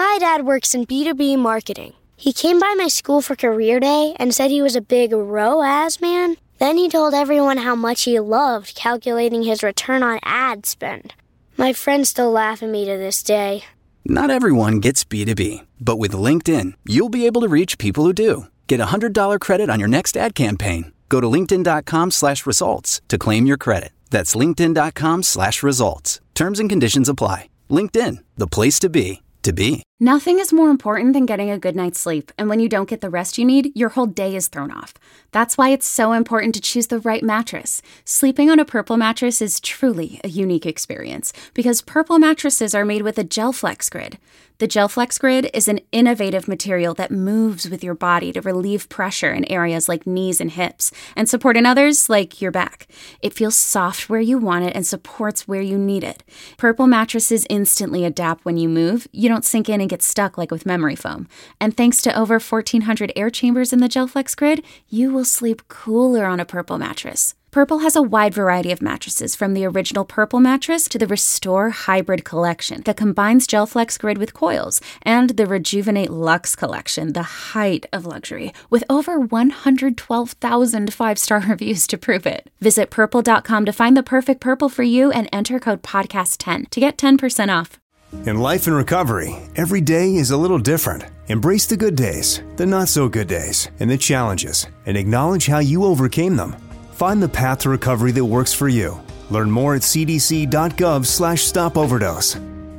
My dad works in B2B marketing. He came by my school for career day and said he was a big ROAS man. Then he told everyone how much he loved calculating his return on ad spend. My friends still laugh at me to this day. Not everyone gets B2B, but with LinkedIn, you'll be able to reach people who do. Get a $100 credit on your next ad campaign. Go to linkedin.com/results to claim your credit. That's linkedin.com/results. Terms and conditions apply. LinkedIn, the place to be, to be. Nothing is more important than getting a good night's sleep, and when you don't get the rest you need, your whole day is thrown off. That's why it's so important to choose the right mattress. Sleeping on a Purple mattress is truly a unique experience, because Purple mattresses are made with a GelFlex Grid. The GelFlex Grid is an innovative material that moves with your body to relieve pressure in areas like knees and hips, and support in others like your back. It feels soft where you want it and supports where you need it. Purple mattresses instantly adapt when you move. You don't sink in and get stuck like with memory foam. And thanks to over 1,400 air chambers in the GelFlex Grid, you will sleep cooler on a Purple mattress. Purple has a wide variety of mattresses, from the original Purple mattress to the Restore Hybrid collection that combines GelFlex Grid with coils, and the Rejuvenate Luxe collection, the height of luxury, with over 112,000 five-star reviews to prove it. Visit purple.com to find the perfect Purple for you and enter code podcast10 to get 10% off. In life and recovery, every day is a little different. Embrace the good days, the not-so-good days, and the challenges, and acknowledge how you overcame them. Find the path to recovery that works for you. Learn more at cdc.gov/stopoverdose.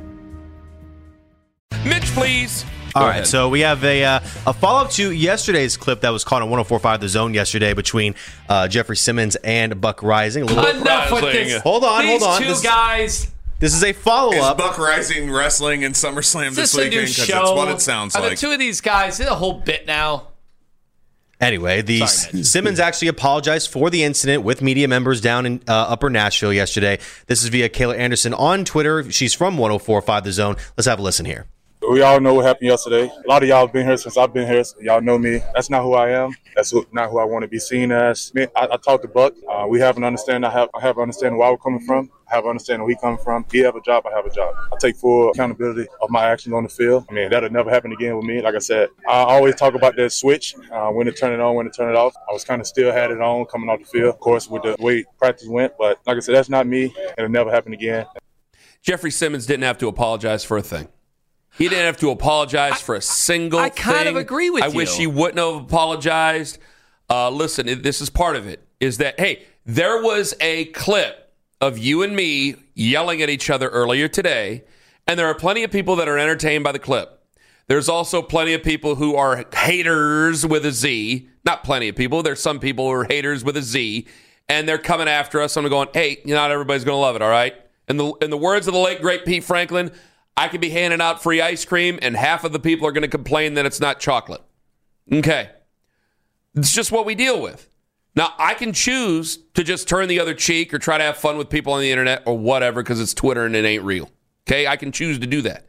Mitch, please. All right, so we have a follow-up to yesterday's clip that was caught on 104.5 The Zone yesterday between Jeffrey Simmons and Buck Rising. Enough with this. Hold on. These two guys. This is a follow-up. Is Buck Rising wrestling in SummerSlam this weekend? Because that's what it sounds like. The two of these guys, it's a whole bit now. Anyway, Simmons actually apologized for the incident with media members down in Upper Nashville yesterday. This is via Kayla Anderson on Twitter. She's from 104.5 The Zone. Let's have a listen here. We all know what happened yesterday. A lot of y'all have been here since I've been here. So y'all know me. That's not who I am. That's not who I want to be seen as. I talked to Buck. We have an understanding. I have an understanding where we're coming from. I have an understanding where he's coming from. He have a job. I have a job. I take full accountability of my actions on the field. That'll never happen again with me. Like I said, I always talk about that switch, when to turn it on, when to turn it off. I was kind of still had it on coming off the field, of course, with the way practice went. But like I said, that's not me. It'll never happen again. Jeffrey Simmons didn't have to apologize for a thing. He didn't have to apologize for a single thing. I kind of agree with you. I wish he wouldn't have apologized. Listen, this is part of it, is that, hey, there was a clip of you and me yelling at each other earlier today, and there are plenty of people that are entertained by the clip. There's also plenty of people who are haters with a Z. Not plenty of people. There's some people who are haters with a Z, and they're coming after us. I'm going, hey, not everybody's going to love it, all right? In the words of the late, great Pete Franklin, I could be handing out free ice cream, and half of the people are going to complain that it's not chocolate. Okay. It's just what we deal with. Now, I can choose to just turn the other cheek or try to have fun with people on the internet or whatever because it's Twitter and it ain't real. Okay? I can choose to do that.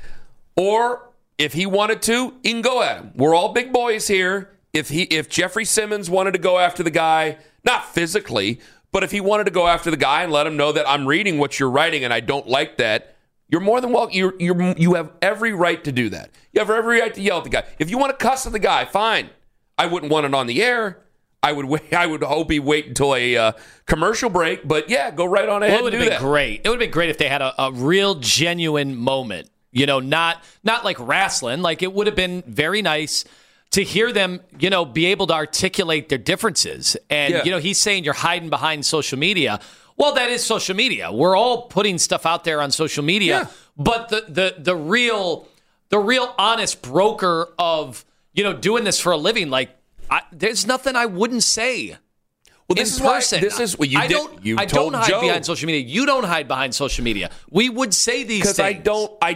Or if he wanted to, he can go at him. We're all big boys here. If Jeffrey Simmons wanted to go after the guy, not physically, but if he wanted to go after the guy and let him know that I'm reading what you're writing and I don't like that, you're more than welcome. You have every right to do that. You have every right to yell at the guy. If you want to cuss at the guy, fine. I wouldn't want it on the air. I would hope he wait until a commercial break. But yeah, go right on ahead and do that. It would have been great. It would have been great if they had a real genuine moment. Not like wrestling. Like, it would have been very nice to hear them, be able to articulate their differences. And he's saying you're hiding behind social media. Well, that is social media. We're all putting stuff out there on social media, but the real honest broker of doing this for a living, there's nothing I wouldn't say. Well, this is person. This is what you did. I don't hide behind social media. You don't hide behind social media. We would say these things. Because I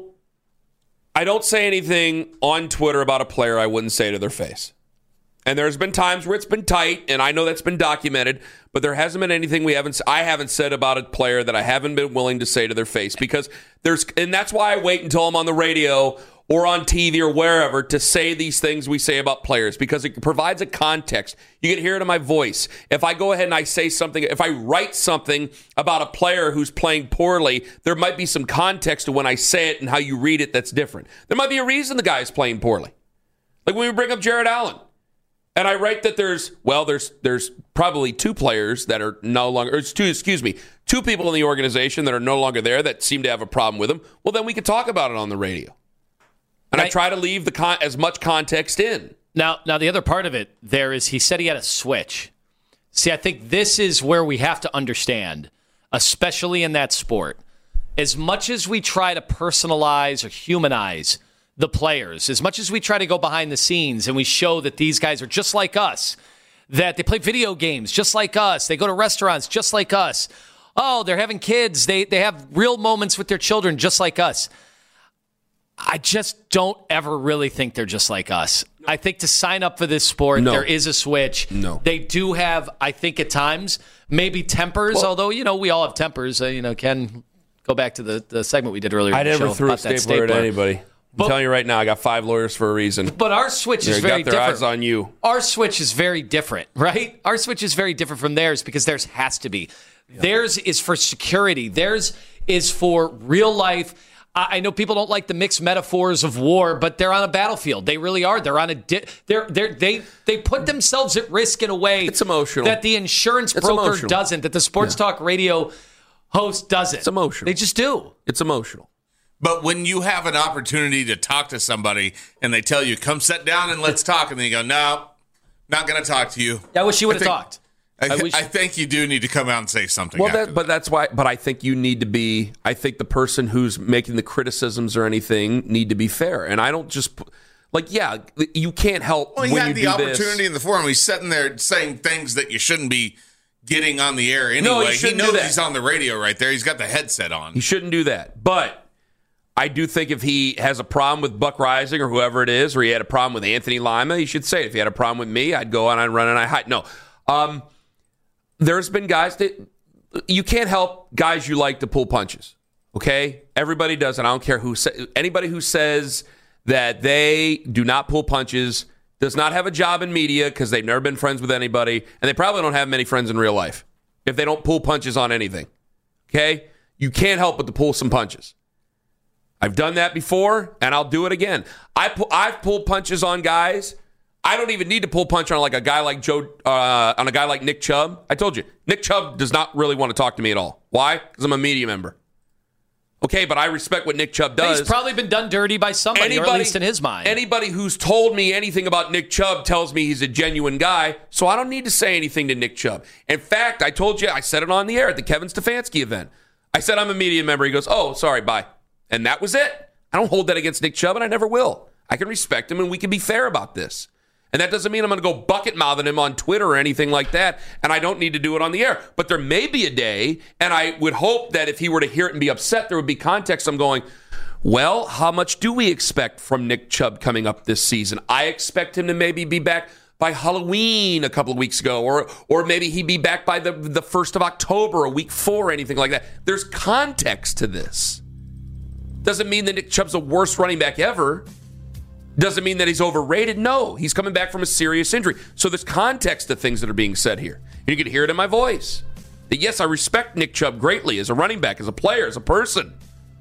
don't say anything on Twitter about a player I wouldn't say to their face. And there's been times where it's been tight, and I know that's been documented, but there hasn't been anything I haven't said about a player that I haven't been willing to say to their face, because and that's why I wait until I'm on the radio or on TV or wherever to say these things we say about players because it provides a context. You can hear it in my voice. If I go ahead and I say something, if I write something about a player who's playing poorly, there might be some context to when I say it and how you read it that's different. There might be a reason the guy's playing poorly. Like when we bring up Jared Allen. And I write that there's probably two players that are no longer, or two people in the organization that are no longer there that seem to have a problem with him. Well, then we could talk about it on the radio. And I try to leave as much context in. Now, the other part of it there is he said he had a switch. See, I think this is where we have to understand, especially in that sport, as much as we try to personalize or humanize the players, as much as we try to go behind the scenes and we show that these guys are just like us, that they play video games just like us, they go to restaurants just like us, oh, they're having kids, they have real moments with their children just like us. I just don't ever really think they're just like us. I think to sign up for this sport, there is a switch. No. They do have, I think at times, maybe tempers, although, we all have tempers. Ken, go back to the segment we did earlier. I never threw a stapler at anybody. I'm telling you right now, I got 5 lawyers for a reason. But our switch is very different. They got their eyes on you. Our switch is very different, right? Our switch is very different from theirs because theirs has to be. Yeah. Theirs is for security. Theirs is for real life. I know people don't like the mixed metaphors of war, but they're on a battlefield. They really are. They're on they put themselves at risk in a way. It's emotional. That the insurance broker doesn't. That the sports talk radio host doesn't. It's emotional. They just do. It's emotional. But when you have an opportunity to talk to somebody and they tell you, come sit down and let's talk, and then you go, no, not going to talk to you. I wish you would have talked. I think you do need to come out and say something. Well, that's why. But I think you need to be. I think the person who's making the criticisms or anything need to be fair. And I don't just you can't help. Well, he when had you the do opportunity this. in the forum. He's sitting there saying things that you shouldn't be getting on the air anyway. No, he knows he's on the radio right there. He's got the headset on. He shouldn't do that. But I do think if he has a problem with Buck Rising or whoever it is, or he had a problem with Anthony Lima, he should say it. If he had a problem with me, I'd go on and run and I hide. No. There's been guys that you can't help guys you like to pull punches. Okay? Everybody does, and I don't care anybody who says that they do not pull punches does not have a job in media because they've never been friends with anybody, and they probably don't have many friends in real life if they don't pull punches on anything. Okay? You can't help but to pull some punches. I've done that before, and I'll do it again. I've pulled punches on guys. I don't even need to pull punch on a guy like Nick Chubb. I told you, Nick Chubb does not really want to talk to me at all. Why? Because I'm a media member. Okay, but I respect what Nick Chubb does. He's probably been done dirty by somebody, or at least in his mind. Anybody who's told me anything about Nick Chubb tells me he's a genuine guy, so I don't need to say anything to Nick Chubb. In fact, I told you, I said it on the air at the Kevin Stefanski event. I said I'm a media member. He goes, oh, sorry, bye. And that was it. I don't hold that against Nick Chubb, and I never will. I can respect him, and we can be fair about this. And that doesn't mean I'm going to go bucket-mouthing him on Twitter or anything like that, and I don't need to do it on the air. But there may be a day, and I would hope that if he were to hear it and be upset, there would be context. I'm going, well, how much do we expect from Nick Chubb coming up this season? I expect him to maybe be back by Halloween a couple of weeks ago, or maybe he'd be back by the 1st of October, or week 4, or anything like that. There's context to this. Doesn't mean that Nick Chubb's the worst running back ever. Doesn't mean that he's overrated. No, he's coming back from a serious injury. So there's context to things that are being said here. And you can hear it in my voice. That yes, I respect Nick Chubb greatly as a running back, as a player, as a person.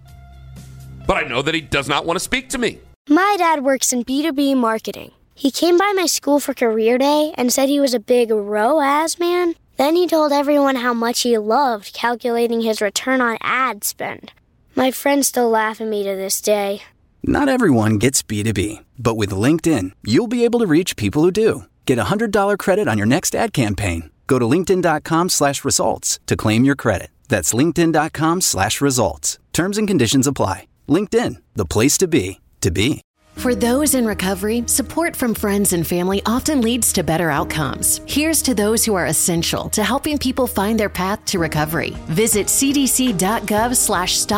But I know that he does not want to speak to me. My dad works in B2B marketing. He came by my school for career day and said he was a big ROAS man. Then he told everyone how much he loved calculating his return on ad spend. My friends still laugh at me to this day. Not everyone gets B2B, but with LinkedIn, you'll be able to reach people who do. Get $100 credit on your next ad campaign. Go to linkedin.com/results to claim your credit. That's linkedin.com/results. Terms and conditions apply. LinkedIn, the place to be, to be. For those in recovery, support from friends and family often leads to better outcomes. Here's to those who are essential to helping people find their path to recovery. Visit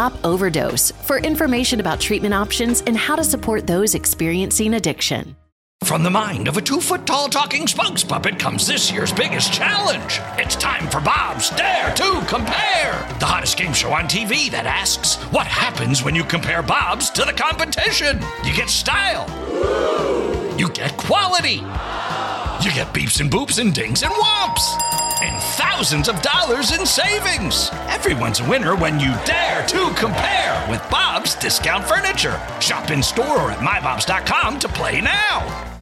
cdc.gov/stop overdose for information about treatment options and how to support those experiencing addiction. From the mind of a 2-foot-tall talking spokes puppet comes this year's biggest challenge. It's time for Bob's Dare to Compare, the hottest game show on TV that asks, what happens when you compare Bob's to the competition? You get style. You get quality. You get beeps and boops and dings and whomps. And thousands of dollars in savings. Everyone's a winner when you dare to compare with Bob's Discount Furniture. Shop in store or at mybobs.com to play now.